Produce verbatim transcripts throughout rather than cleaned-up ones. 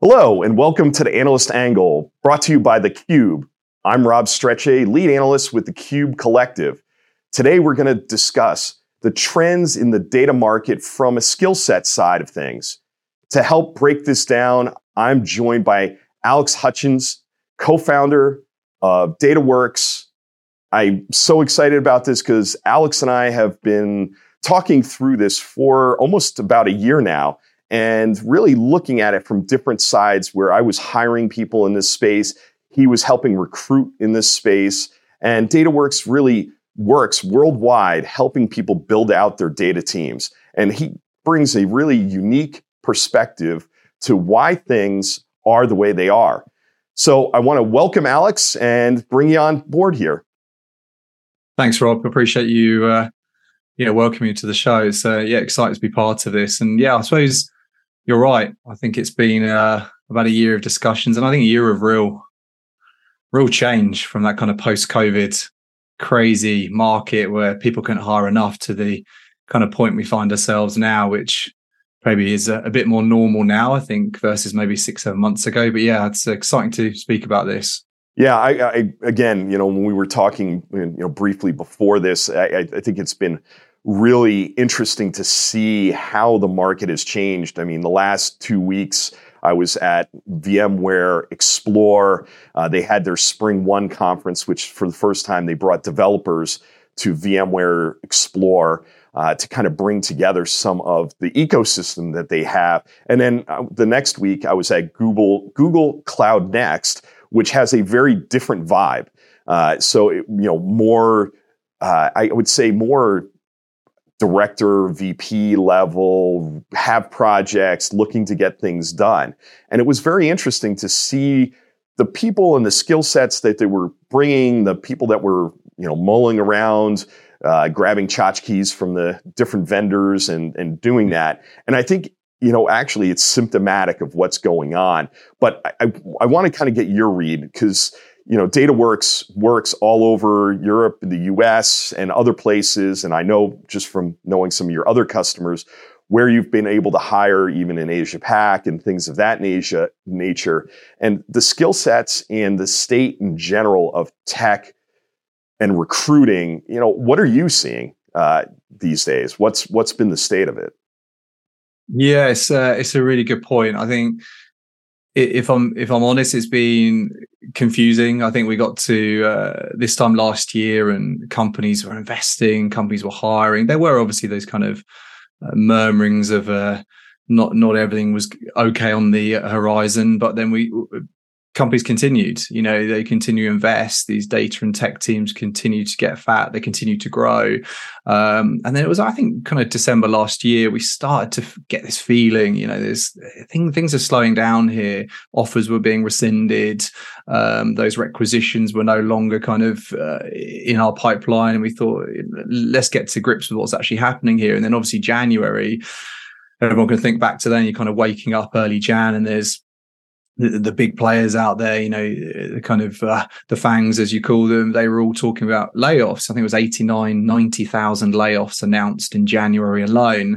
Hello, and welcome to the Analyst Angle, brought to you by theCUBE. I'm Rob Strechay, lead analyst with theCUBE Collective. Today, we're going to discuss the trends in the data market from a skill set side of things. To help break this down, I'm joined by Alex Hutchins, co-founder of DataWorks. I'm so excited about this because Alex and I have been talking through this for almost about a year now, and really looking at it from different sides, where I was hiring people in this space, he was helping recruit in this space, and DataWorks really works worldwide, helping people build out their data teams. And he brings a really unique perspective to why things are the way they are. So I want to welcome Alex and bring you on board here. Thanks, Rob. Appreciate you uh, yeah, welcoming you to the show. So yeah, excited to be part of this. And yeah, I suppose you're right. I think it's been uh, about a year of discussions, and I think a year of real, real change from that kind of post-COVID crazy market where people couldn't hire enough to the kind of point we find ourselves now, which maybe is a, a bit more normal now, I think, versus maybe six, seven months ago. But yeah, it's exciting to speak about this. Yeah, I, I again, you know, when we were talking, you know, briefly before this, I, I think it's been really interesting to see how the market has changed. I mean, the last two weeks, I was at VMware Explore. Uh, they had their Spring One conference, which for the first time they brought developers to VMware Explore uh, to kind of bring together some of the ecosystem that they have. And then uh, the next week, I was at Google Google Cloud Next, which has a very different vibe. Uh, so, it, you know, more, uh, I would say more director, V P level, have projects, looking to get things done. And it was very interesting to see the people and the skill sets that they were bringing, the people that were, you know, mulling around, uh, grabbing tchotchkes from the different vendors and, and doing that. And I think, you know, actually it's symptomatic of what's going on. But I, I, I want to kind of get your read because, you know, DataWorks works all over Europe, the U S, and other places. And I know just from knowing some of your other customers where you've been able to hire even in Asia Pac and things of that nature, nature. And the skill sets and the state in general of tech and recruiting, you know, what are you seeing uh, these days? What's what's been the state of it? Yeah, it's uh, it's a really good point. I think if I'm if I'm honest, it's been confusing. I think we got to uh, this time last year, and companies were investing, companies were hiring. There were obviously those kind of uh, murmurings of uh, not not everything was okay on the horizon, but then we. Companies continued, you know, they continue to invest. These data and tech teams continue to get fat. They continue to grow. Um, and then it was, I think, kind of December last year, we started to get this feeling, you know, there's things, things are slowing down here. Offers were being rescinded. Um, those requisitions were no longer kind of uh, in our pipeline. And we thought, let's get to grips with what's actually happening here. And then obviously January, everyone can think back to then, you're kind of waking up early Jan and there's The, the big players out there, you know, the kind of uh, the FANGs, as you call them, they were all talking about layoffs. I think it was eighty-nine, ninety thousand layoffs announced in January alone.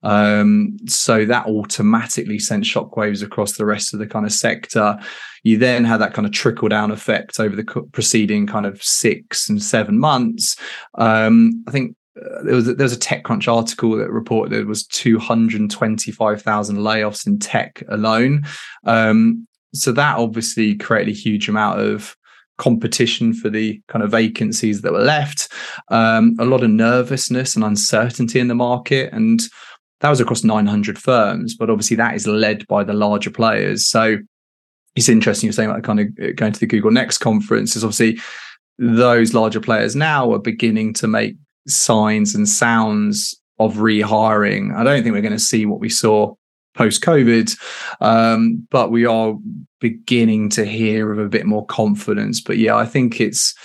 Um, so that automatically sent shockwaves across the rest of the kind of sector. You then had that kind of trickle down effect over the co- preceding kind of six and seven months. Um, I think Uh, there was a, there was a TechCrunch article that reported there was two hundred twenty-five thousand layoffs in tech alone. Um, so that obviously created a huge amount of competition for the kind of vacancies that were left. Um, a lot of nervousness and uncertainty in the market, and that was across nine hundred firms. But obviously that is led by the larger players. So it's interesting you're saying like kind of going to the Google Next conference is obviously those larger players now are beginning to make signs and sounds of rehiring. I don't think we're going to see what we saw post-COVID, um, but we are beginning to hear of a bit more confidence. But yeah, I think it's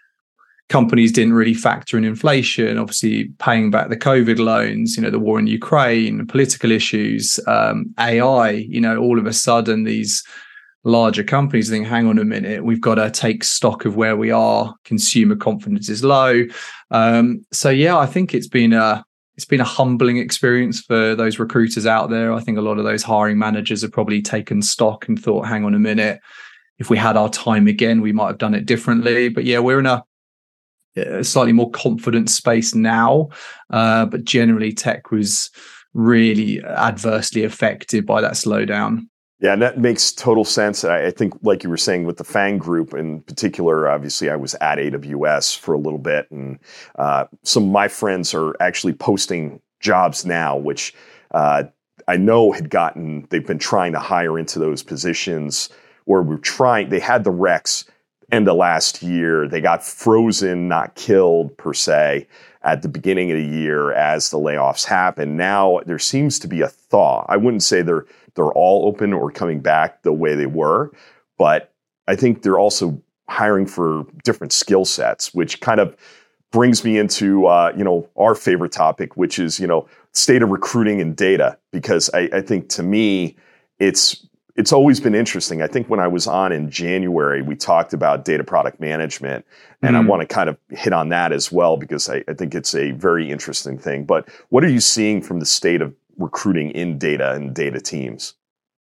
companies didn't really factor in inflation, obviously paying back the COVID loans, you know, the war in Ukraine, political issues, um, A I, you know, all of a sudden these larger companies think, hang on a minute, we've got to take stock of where we are. Consumer confidence is low. Um, so yeah, I think it's been a it's been a humbling experience for those recruiters out there. I think a lot of those hiring managers have probably taken stock and thought, hang on a minute, if we had our time again, we might have done it differently. But yeah, we're in a, a slightly more confident space now. Uh, but generally, tech was really adversely affected by that slowdown. Yeah, and that makes total sense. I, I think, like you were saying, with the FANG group in particular, obviously I was at A W S for a little bit, and uh, some of my friends are actually posting jobs now, which uh, I know had gotten, they've been trying to hire into those positions, or we're trying, they had the recs end of last year. They got frozen, not killed per se, at the beginning of the year as the layoffs happened. Now there seems to be a thaw. I wouldn't say they're they're all open or coming back the way they were, but I think they're also hiring for different skill sets, which kind of brings me into uh, you know our favorite topic, which is you know state of recruiting and data. Because I, I think to me, it's it's always been interesting. I think when I was on in January, we talked about data product management, and mm-hmm. I want to kind of hit on that as well, because I, I think it's a very interesting thing. But what are you seeing from the state of recruiting in data and data teams?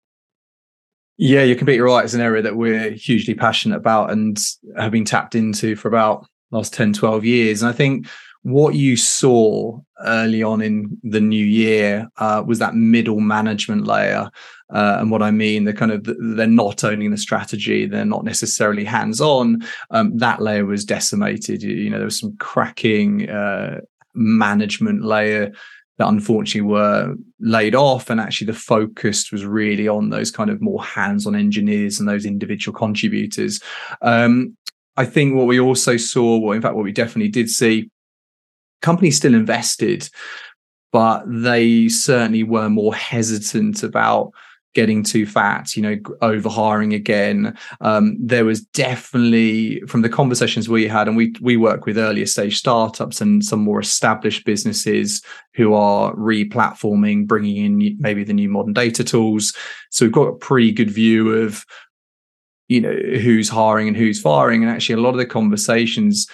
Yeah, you're completely right. It's an area that we're hugely passionate about and have been tapped into for about the last ten, twelve years. And I think what you saw early on in the new year uh, was that middle management layer. Uh, and what I mean, they're kind of, they're not owning the strategy. They're not necessarily hands-on. Um, that layer was decimated. You know, there was some cracking uh, management layer that unfortunately were laid off. And actually the focus was really on those kind of more hands-on engineers and those individual contributors. Um, I think what we also saw, well, in fact, what we definitely did see, companies still invested, but they certainly were more hesitant about getting too fat, you know, over hiring again. Um, there was definitely, from the conversations we had, and we we work with earlier stage startups and some more established businesses who are re-platforming, bringing in maybe the new modern data tools. So we've got a pretty good view of, you know, who's hiring and who's firing. And actually a lot of the conversations,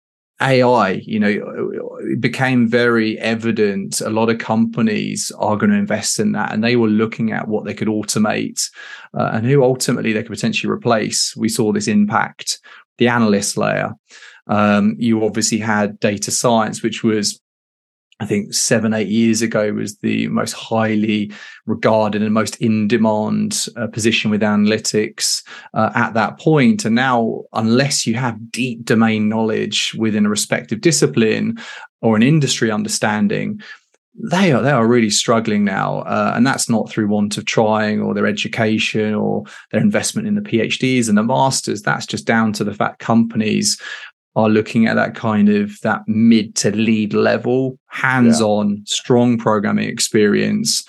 A I, you know, it became very evident. A lot of companies are going to invest in that, and they were looking at what they could automate uh, and who ultimately they could potentially replace. We saw this impact the analyst layer. Um, you obviously had data science, which was, I think seven, eight years ago, was the most highly regarded and most in-demand uh, position with analytics uh, at that point. And now, unless you have deep domain knowledge within a respective discipline or an industry understanding, they are they are really struggling now. Uh, and that's not through want of trying or their education or their investment in the PhDs and the masters. That's just down to the fact companies are looking at that kind of that mid to lead level, hands-on, yeah. strong programming experience.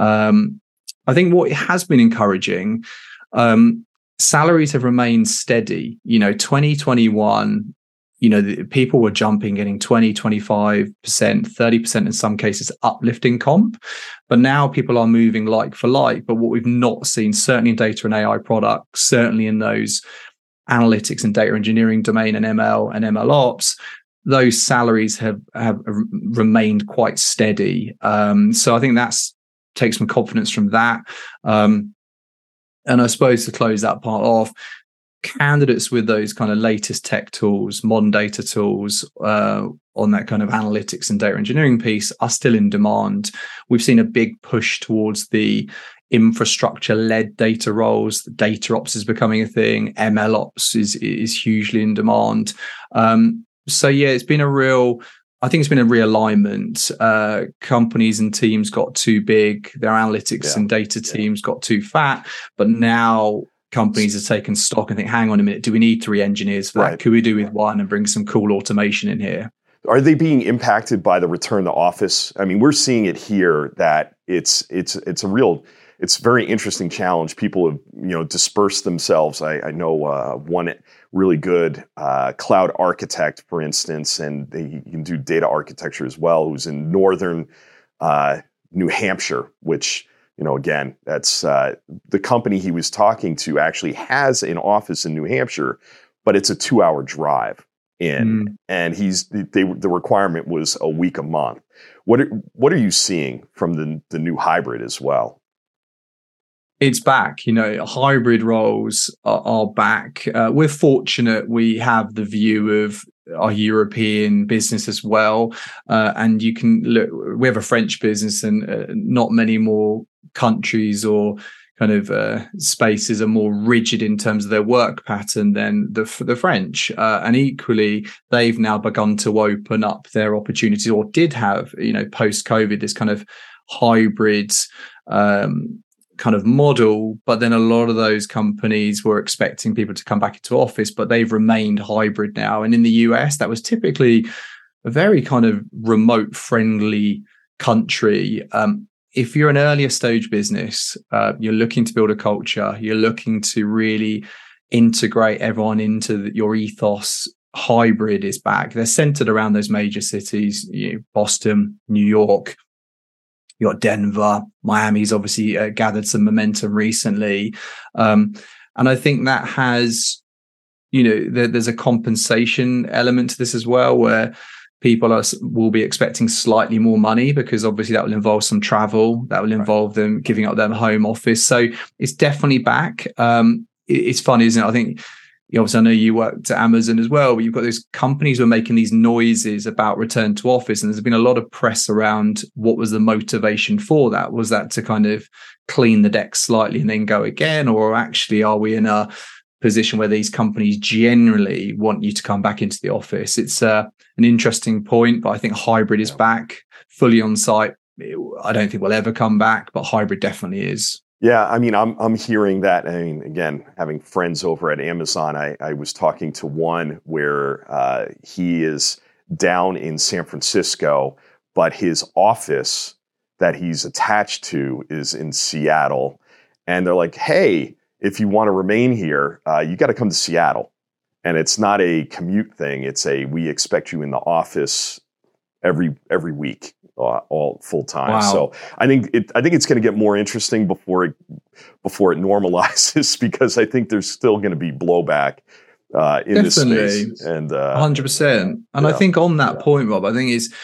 Um, I think what has been encouraging, um, salaries have remained steady. You know, twenty twenty-one, you know, the, people were jumping, getting twenty, twenty-five percent, thirty percent in some cases uplifting comp. But now people are moving like for like. But what we've not seen, certainly in data and A I products, certainly in those analytics and data engineering domain and M L and M L ops, those salaries have, have remained quite steady. Um, so I think that's take some confidence from that. Um, and I suppose to close that part off, candidates with those kind of latest tech tools, modern data tools uh, on that kind of analytics and data engineering piece are still in demand. We've seen a big push towards the infrastructure-led data roles. Data ops is becoming a thing. M L ops is is hugely in demand. Um, so yeah, it's been a real, I think it's been a realignment. Uh, companies and teams got too big. Their analytics yeah. and data teams yeah. got too fat. But now companies are taking stock and think, hang on a minute, do we need three engineers for that? Right. Could we do with one and bring some cool automation in here? Are they being impacted by the return to office? I mean, we're seeing it here that it's it's it's a real, it's a very interesting challenge. People have, you know, dispersed themselves. I, I know uh, one really good uh, cloud architect, for instance, and they, he can do data architecture as well, who's in northern uh, New Hampshire, which, you know, again, that's uh, the company he was talking to actually has an office in New Hampshire, but it's a two-hour drive in, mm. and he's they, the requirement was a week a month, What are, what are you seeing from the, the new hybrid as well? It's back, you know, hybrid roles are, are back. Uh, we're fortunate we have the view of our European business as well. Uh, and you can look, we have a French business, and uh, not many more countries or kind of uh, spaces are more rigid in terms of their work pattern than the, the French. Uh, and equally, they've now begun to open up their opportunities, or did have, you know, post-COVID, this kind of hybrid um kind of model, but then a lot of those companies were expecting people to come back into office, but they've remained hybrid now. And in the U S, that was typically a very kind of remote friendly country. Um, if you're an earlier stage business, uh, you're looking to build a culture, you're looking to really integrate everyone into the, your ethos, hybrid is back. They're centered around those major cities, you know, Boston, New York. You got Denver, Miami's obviously uh, gathered some momentum recently. Um, and I think that has, you know, there, there's a compensation element to this as well, where people are, will be expecting slightly more money, because obviously that will involve some travel, that will involve right. them giving up their home office. So it's definitely back. Um, it, it's funny, isn't it? I think, obviously, I know you worked at Amazon as well, but you've got those companies who are making these noises about return to office. And there's been a lot of press around what was the motivation for that. Was that to kind of clean the deck slightly and then go again? Or actually, are we in a position where these companies generally want you to come back into the office? It's uh, an interesting point, but I think hybrid is back, fully on site. I don't think we'll ever come back, but hybrid definitely is. Yeah, I mean, I'm I'm hearing that. I mean, again, having friends over at Amazon, I, I was talking to one where uh, he is down in San Francisco, but his office that he's attached to is in Seattle. And they're like, hey, if you want to remain here, uh, you got to come to Seattle. And it's not a commute thing. It's a, we expect you in the office every every week. Uh, all full time. Wow. So I think it. I think it's going to get more interesting before it before it normalizes, because I think there's still going to be blowback uh, in Definitely. this space. And uh, one hundred percent. And yeah. I think on that yeah. point, Rob, I think is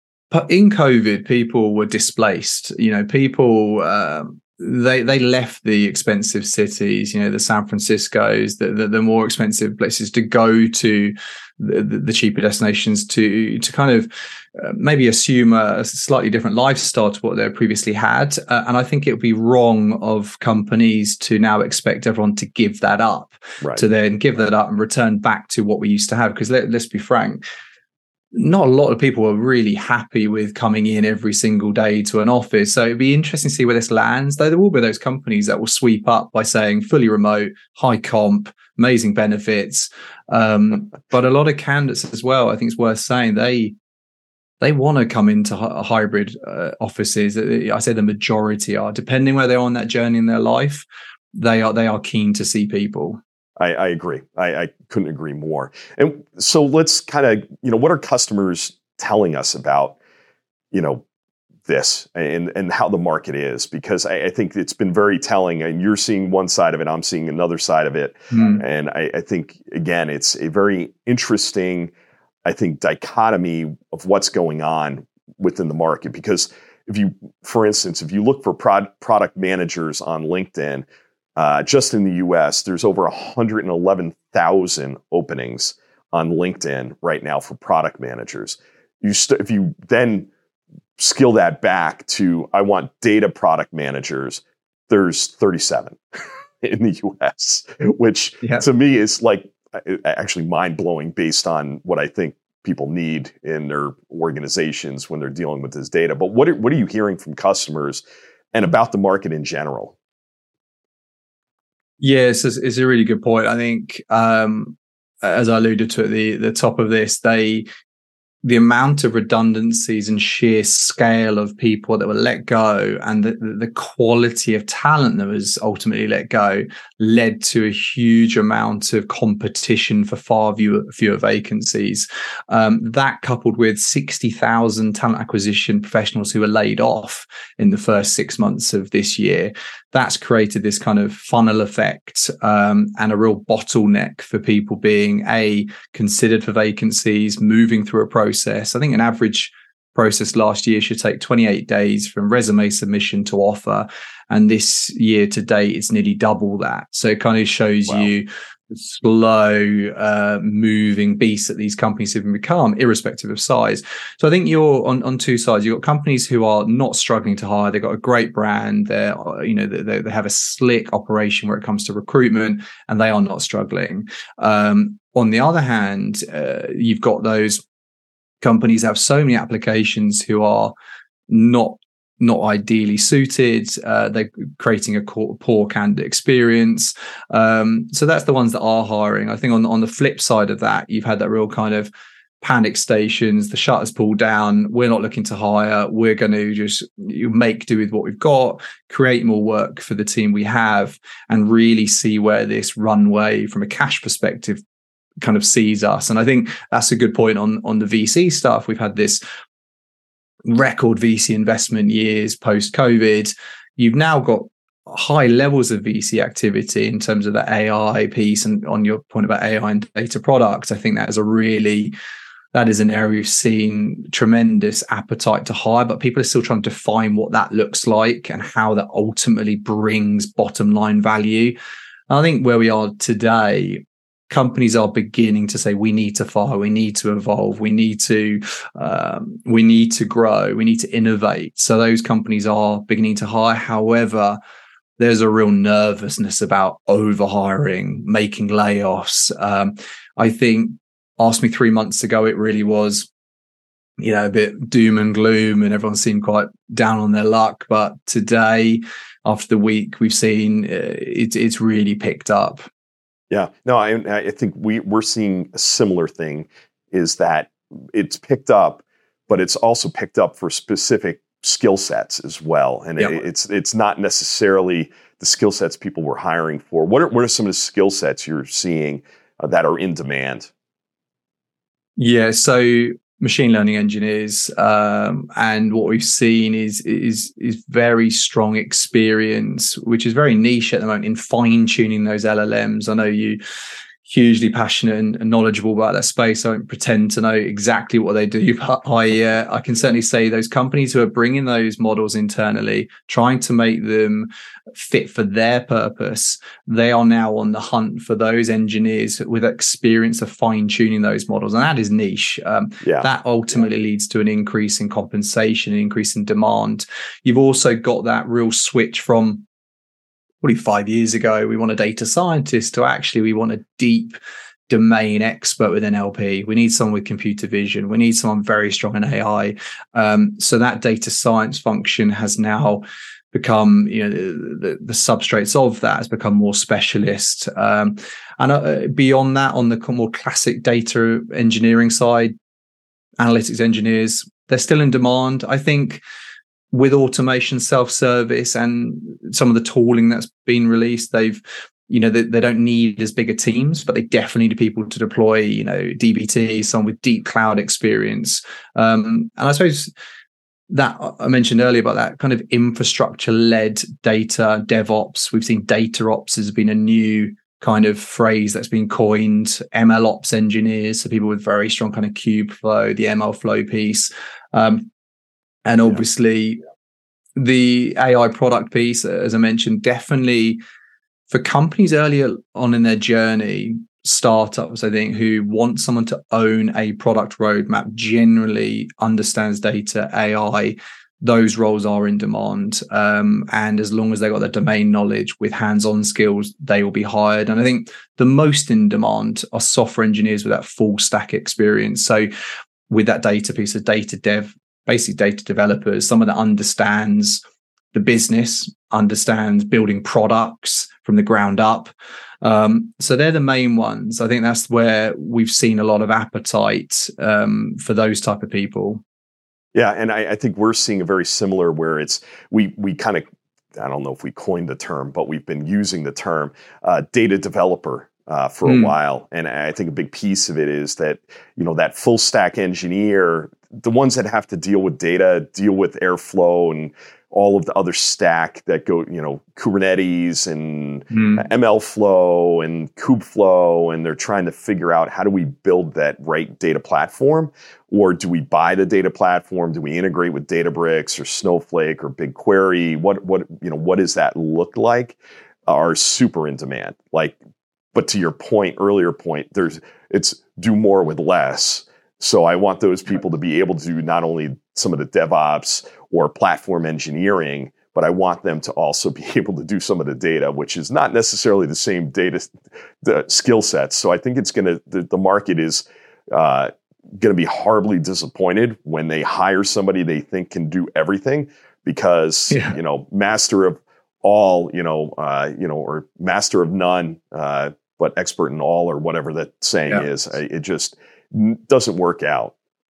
in COVID, people were displaced. You know, people. Um, They they left the expensive cities, you know, the San Franciscos, the the, the more expensive places, to go to the, the, the cheaper destinations, to to kind of uh, maybe assume a, a slightly different lifestyle to what they previously had. Uh, and I think it would be wrong of companies to now expect everyone to give that up, right. to then give that up and return back to what we used to have. Because let, let's be frank, not a lot of people are really happy with coming in every single day to an office. So it'd be interesting to see where this lands, though there will be those companies that will sweep up by saying fully remote, high comp, amazing benefits. Um, but a lot of candidates as well, I think it's worth saying, they they want to come into hi- hybrid uh, offices. I say the majority are, depending where they're on that journey in their life, they are they are keen to see people. I, I agree. I, I couldn't agree more. And so let's kind of, you know, what are customers telling us about, you know, this and, and how the market is? Because I, I think it's been very telling, and you're seeing one side of it, I'm seeing another side of it. Mm. And I, I think, again, it's a very interesting, I think, dichotomy of what's going on within the market. Because if you, for instance, if you look for prod, product managers on LinkedIn, Uh, just in the U S, there's over one hundred eleven thousand openings on LinkedIn right now for product managers. You st- if you then scale that back to, I want data product managers, there's thirty-seven in the U S, which yeah. to me is like actually mind-blowing based on what I think people need in their organizations when they're dealing with this data. But what are, what are you hearing from customers and about the market in general? Yes, it's, it's a really good point. I think, um, as I alluded to at the, the top of this, they the amount of redundancies and sheer scale of people that were let go, and the, the quality of talent that was ultimately let go, led to a huge amount of competition for far fewer, fewer vacancies. Um, that coupled with sixty thousand talent acquisition professionals who were laid off in the first six months of this year, that's created this kind of funnel effect um, and a real bottleneck for people being a considered for vacancies, moving through a process. I think an average process last year should take twenty-eight days from resume submission to offer. And this year to date, it's nearly double that. So it kind of shows wow. you the slow uh, moving beast that these companies have become, irrespective of size. So I think you're on, on two sides. You've got companies who are not struggling to hire. They've got a great brand. They're, you know, they, they have a slick operation where it comes to recruitment, and they are not struggling. Um, on the other hand, uh, you've got those companies that have so many applications who are not not ideally suited. Uh, they're creating a poor candidate experience. Um, so that's the ones that are hiring. I think on, on the flip side of that, you've had that real kind of panic stations, the shutters pulled down. We're not looking to hire. We're going to just make do with what we've got, create more work for the team we have, and really see where this runway from a cash perspective kind of sees us. And I think that's a good point on, on the V C stuff. We've had this record V C investment years post-COVID. You've now got high levels of V C activity in terms of the A I piece, and on your point about A I and data products, I think that is a really that is an area we've seen tremendous appetite to hire, but people are still trying to define what that looks like and how that ultimately brings bottom line value. And I think where we are today, companies are beginning to say we need to fire, we need to evolve, we need to um, we need to grow, we need to innovate. So those companies are beginning to hire. However, there's a real nervousness about overhiring, making layoffs. Um, I think, ask me three months ago, it really was, you know, a bit doom and gloom, and everyone seemed quite down on their luck. But today, after the week, we've seen uh, it, it's really picked up. Yeah, no, I, I think we, we're seeing a similar thing, is that it's picked up, but it's also picked up for specific skill sets as well. And yep. it, it's it's not necessarily the skill sets people were hiring for. What are, what are some of the skill sets you're seeing uh, that are in demand? Yeah, so machine learning engineers, um, and what we've seen is is is very strong experience, which is very niche at the moment, in fine tuning those L L Ms. I know you hugely passionate and knowledgeable about that space. I don't pretend to know exactly what they do, but I uh, I can certainly say those companies who are bringing those models internally, trying to make them fit for their purpose, they are now on the hunt for those engineers with experience of fine tuning those models, and that is niche. Um, yeah. That ultimately yeah. leads to an increase in compensation, an increase in demand. You've also got that real switch from probably five years ago, we want a data scientist, to actually we want a deep domain expert with N L P. We need someone with computer vision. We need someone very strong in A I. Um, so that data science function has now become, you know, the, the, the substrates of that has become more specialist. Um, and uh, beyond that, on the more classic data engineering side, analytics engineers, they're still in demand. I think with automation, self-service, and some of the tooling that's been released, they've, you know, they, they don't need as big a teams, but they definitely need people to deploy, you know, D B T, someone with deep cloud experience. Um, and I suppose that I mentioned earlier about that kind of infrastructure-led data, DevOps. We've seen data ops has been a new kind of phrase that's been coined. M L ops engineers, so people with very strong kind of Kubeflow, the M L flow piece. Um, And obviously, yeah. the A I product piece, as I mentioned, definitely for companies earlier on in their journey, startups, I think, who want someone to own a product roadmap, generally understands data, A I, those roles are in demand. Um, and as long as they've got the domain knowledge with hands-on skills, they will be hired. And I think the most in demand are software engineers with that full stack experience. So with that data piece of data dev, basically data developers, someone that understands the business, understands building products from the ground up. Um, so they're the main ones. I think that's where we've seen a lot of appetite um, for those type of people. Yeah, and I, I think we're seeing a very similar, where it's we we kind of, I don't know if we coined the term, but we've been using the term uh, data developer uh, for mm. a while. And I think a big piece of it is that, you know, that full stack engineer, the ones that have to deal with data, deal with Airflow and all of the other stack that go, you know, Kubernetes and Mm. MLflow and Kubeflow, and they're trying to figure out how do we build that right data platform, or do we buy the data platform? Do we integrate with Databricks or Snowflake or BigQuery? What what you know what does that look like? Are super in demand. Like, but to your point, earlier point, there's it's do more with less. So I want those people to be able to do not only some of the DevOps or platform engineering, but I want them to also be able to do some of the data, which is not necessarily the same data the skill sets. So I think it's going to, the, the market is uh, going to be horribly disappointed when they hire somebody they think can do everything, because, yeah. you know, master of all, you know, uh, you know, or master of none, uh, but expert in all, or whatever that saying yeah. is. It just doesn't work out.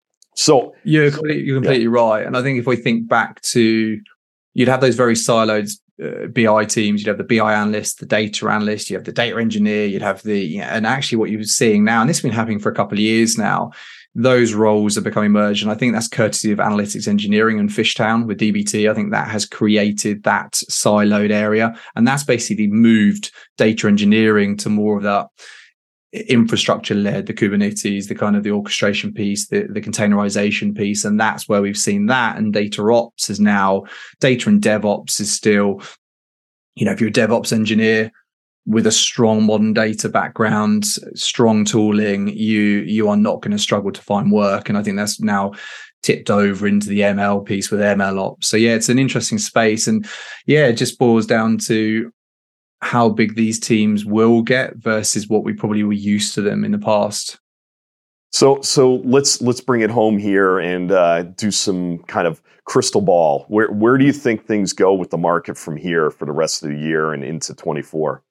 So you're completely, you're completely yeah. right. And I think if we think back to, you'd have those very siloed uh, B I teams. You'd have the B I analyst, the data analyst, you have the data engineer, you'd have the, you know, and actually what you're seeing now, and this has been happening for a couple of years now, those roles are becoming merged. And I think that's courtesy of analytics engineering and Fishtown with D B T. I think that has created that siloed area. And that's basically moved data engineering to more of that infrastructure led, the Kubernetes, the kind of the orchestration piece, the, the containerization piece. And that's where we've seen that. And data ops is now, data and DevOps is still, you know, if you're a DevOps engineer with a strong modern data background, strong tooling, you, you are not going to struggle to find work. And I think that's now tipped over into the M L piece with M L ops. So yeah, it's an interesting space. And yeah, it just boils down to how big these teams will get versus what we probably were used to them in the past. So, so let's let's bring it home here and uh, do some kind of crystal ball. Where where do you think things go with the market from here for the rest of the year and into twenty-four?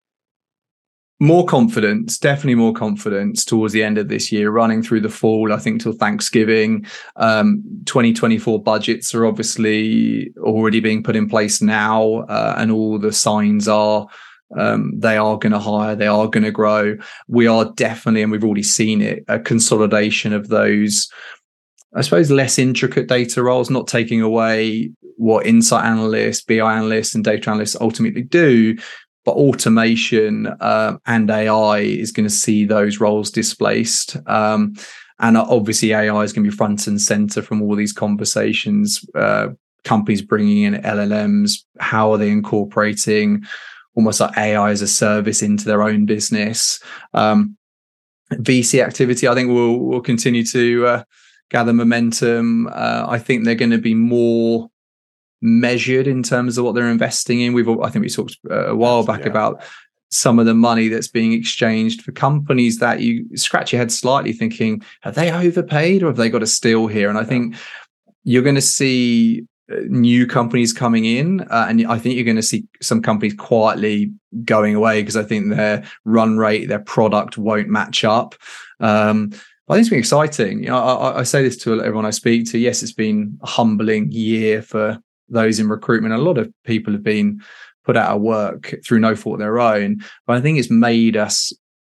More confidence, definitely more confidence towards the end of this year, running through the fall, I think till Thanksgiving. Um, twenty twenty-four budgets are obviously already being put in place now, uh, and all the signs are um, they are going to hire, they are going to grow. We are definitely, and we've already seen it, a consolidation of those, I suppose, less intricate data roles, not taking away what insight analysts, B I analysts, and data analysts ultimately do. But automation uh, and A I is going to see those roles displaced. Um, and obviously A I is going to be front and center from all these conversations. Uh, companies bringing in L L Ms, how are they incorporating almost like A I as a service into their own business? Um, V C activity, I think, will will continue to uh, gather momentum. Uh, I think they're going to be more measured in terms of what they're investing in. We've, I think we talked a while back yeah. about some of the money that's being exchanged for companies that you scratch your head slightly thinking, have they overpaid or have they got a steal here? And I yeah. think you're going to see new companies coming in, uh, and I think you're going to see some companies quietly going away because I think their run rate, their product won't match up. Um, I think it's been exciting. You know, I, I say this to everyone I speak to. Yes, it's been a humbling year for those in recruitment. A lot of people have been put out of work through no fault of their own, but I think it's made us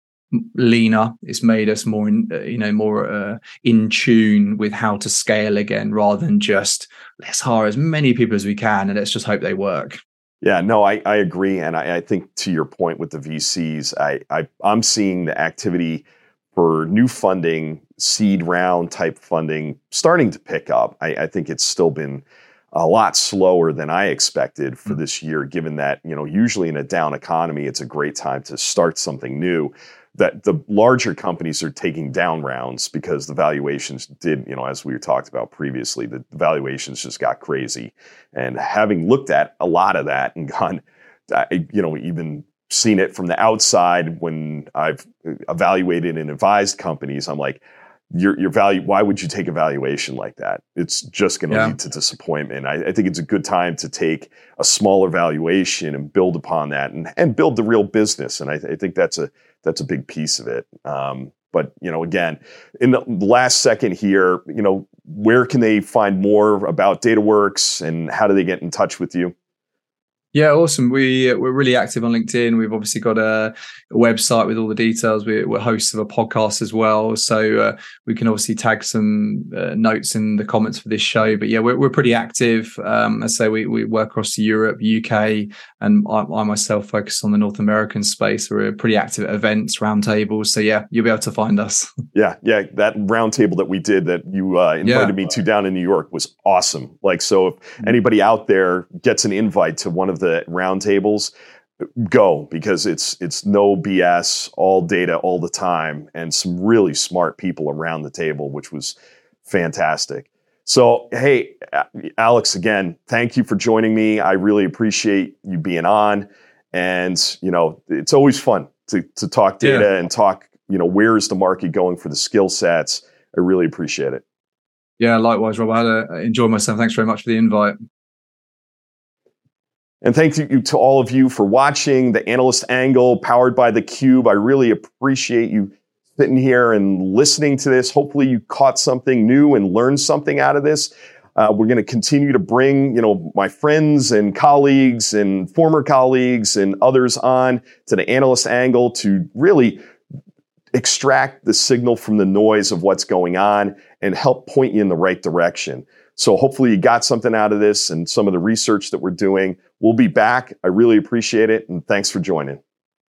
leaner. It's made us more, in, uh, you know, more uh, in tune with how to scale again, rather than just let's hire as many people as we can and let's just hope they work. Yeah, no, I, I agree, and I, I think to your point with the V Cs, I, I I'm seeing the activity for new funding, seed round type funding, starting to pick up. I, I think it's still been a lot slower than I expected for this year, given that, you know, usually in a down economy, it's a great time to start something new. That the larger companies are taking down rounds because the valuations did, you know, as we talked about previously, the valuations just got crazy. And having looked at a lot of that and gone, you know, even seen it from the outside when I've evaluated and advised companies, I'm like, Your your value. Why would you take a valuation like that? It's just going to yeah. lead to disappointment. I, I think it's a good time to take a smaller valuation and build upon that, and, and build the real business. And I, th- I think that's a that's a big piece of it. Um, but you know, again, in the last second here, you know, where can they find more about DataWorks, and how do they get in touch with you? Yeah, awesome. We we're really active on LinkedIn. We've obviously got a, a website with all the details. We're, we're hosts of a podcast as well, so uh, we can obviously tag some uh, notes in the comments for this show. But yeah, we're we're pretty active. Um, I say we we work across Europe, U K, and I, I myself focus on the North American space. We're pretty active at events, roundtables. So yeah, you'll be able to find us. Yeah, yeah. That roundtable that we did that you uh, invited yeah. me to down in New York was awesome. Like, so if anybody out there gets an invite to one of the roundtables, go, because it's it's no B S, all data all the time, and some really smart people around the table, which was fantastic. So, hey, Alex, again, thank you for joining me. I really appreciate you being on, and you know, it's always fun to to talk data yeah. and talk, you know, where is the market going for the skill sets. I really appreciate it. Yeah, likewise, Rob. I had a, enjoyed myself. Thanks very much for the invite. And thank you to all of you for watching the Analyst Angle powered by theCUBE. I really appreciate you sitting here and listening to this. Hopefully you caught something new and learned something out of this. Uh, we're going to continue to bring, you know, my friends and colleagues and former colleagues and others on to the Analyst Angle to really extract the signal from the noise of what's going on and help point you in the right direction. So hopefully you got something out of this and some of the research that we're doing. We'll be back. I really appreciate it. And thanks for joining.